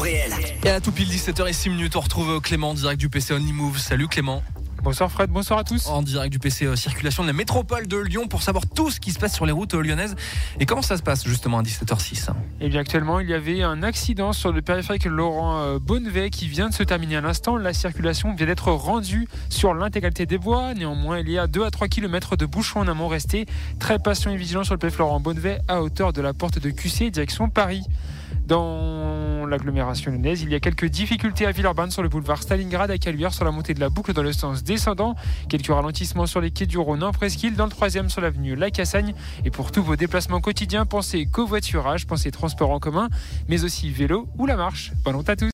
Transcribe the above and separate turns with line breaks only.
réel.
Et à tout pile 17h06, on retrouve Clément en direct du PC Only Move. Salut Clément.
Bonsoir Fred, bonsoir à tous.
En direct du PC Circulation de la métropole de Lyon pour savoir tout ce qui se passe sur les routes lyonnaises. Et comment ça se passe justement à 17h06 ?
Et bien actuellement, il y avait un accident sur le périphérique Laurent Bonnevet qui vient de se terminer à l'instant. La circulation vient d'être rendue sur l'intégralité des voies. Néanmoins, il y a 2 à 3 km de bouchons en amont restés. Très patient et vigilant sur le périphérique Laurent Bonnevet à hauteur de la porte de QC, direction Paris. Dans l'agglomération lyonnaise, il y a quelques difficultés à Villeurbanne sur le boulevard Stalingrad à Caluire sur la montée de la boucle dans le sens descendant. Quelques ralentissements sur les quais du Rhône en Presqu'île, dans le 3e sur l'avenue La Cassagne. Et pour tous vos déplacements quotidiens, pensez covoiturage, pensez transport en commun, mais aussi vélo ou la marche. Bonne route à tous.